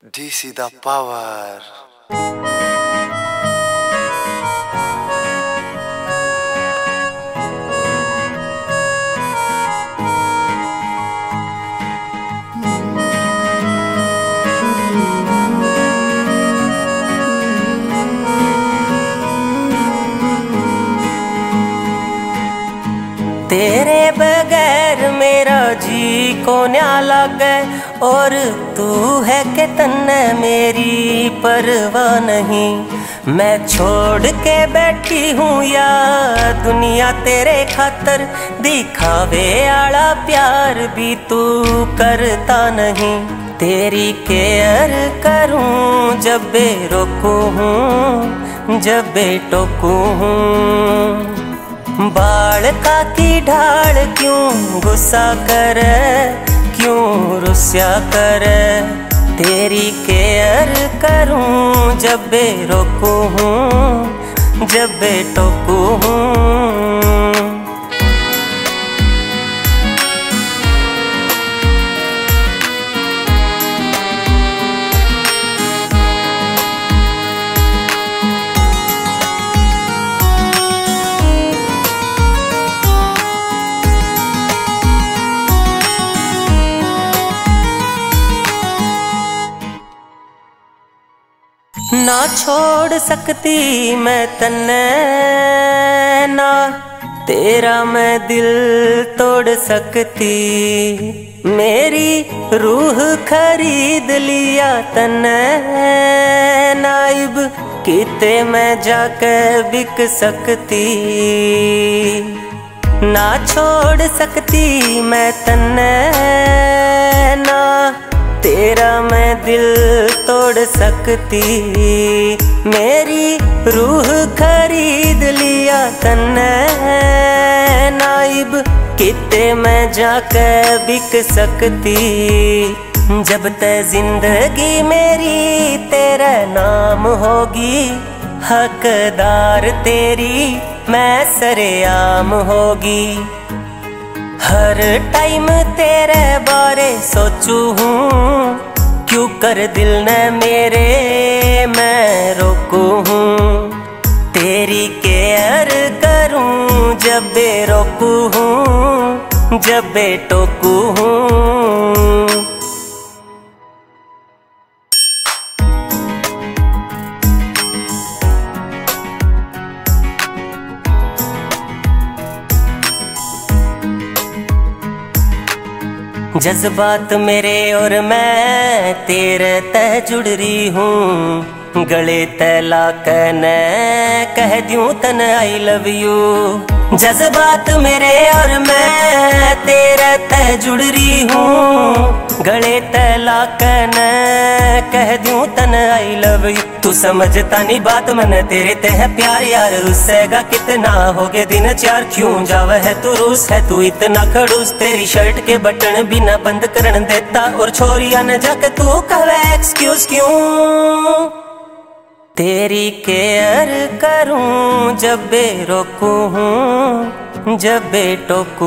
DC the power. तेरे बगैर मेरा जी को न्या लागे और तू है के तन्ने मेरी परवाह नहीं। मैं छोड़ के बैठी हूँ या दुनिया तेरे खातर, दिखावे आला प्यार भी तू करता नहीं। तेरी केयर करूँ जब बे रोकू हूँ, जब बे टोकू हूँ। बाल का की ढाल क्यों गुस्सा कर, क्यों रुस्या कर। तेरी केयर करूं जब बे रोकू हूँ, जब बे टोकू हूँ। ना छोड़ सकती मैं तन्ने, ना तेरा मैं दिल तोड़ सकती। मेरी रूह खरीद लिया तन्ने, नाइब किते मैं जाके बिक सकती। ना छोड़ सकती मैं तन्ने, ना तेरा मैं दिल तोड़ सकती। मेरी रूह खरीद लिया तन्ने, नाइब किते मैं जाके बिक सकती। जब तक जिंदगी मेरी तेरा नाम होगी, हकदार तेरी मैं सरेआम होगी। हर टाइम तेरे बारे सोचू हूँ, क्यों कर दिल न मेरे मैं रोकू हूँ। तेरी केयर करूँ जब बे रोकू हूँ, जब बे टोकू हूँ। जज्बात मेरे और मैं तेरे तय जुड़ रही हूँ। गले तैला कने कह दूं तन आई लव यू। जज्बात मेरे और मैं तेरे तय जुड़ रही हूँ। गले तैला कने कह दूं तन आई लव यू। तू समझता नहीं बात मन तेरे ते है प्यार यार, रुसेगा कितना हो गए दिन चार। क्यों जावे है तू रूस है तू इतना खड़ूस। तेरी शर्ट के बटन बिना बंद करन देता, और छोरिया न जाके तू कहे एक्सक्यूज क्यों। तेरी केयर करूं जब बे रोकू हूँ, जब बे टोकू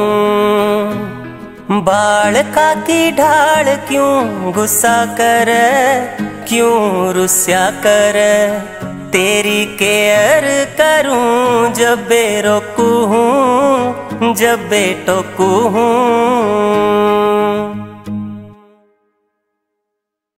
हूँ। बाल का की ढाल क्यों गुस्सा कर, क्यों रुस्या कर। तेरी केयर करूं जब बे रोकू हूँ, जब बे टोकू हूँ।